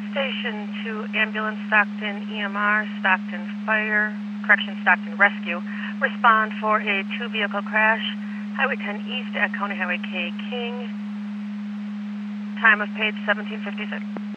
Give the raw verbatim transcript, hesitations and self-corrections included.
Station to Ambulance Stockton E M R, Stockton Fire, correction, Stockton Rescue. Respond for a two-vehicle crash, Highway ten East at County Highway K King. Time of page seventeen fifty-six.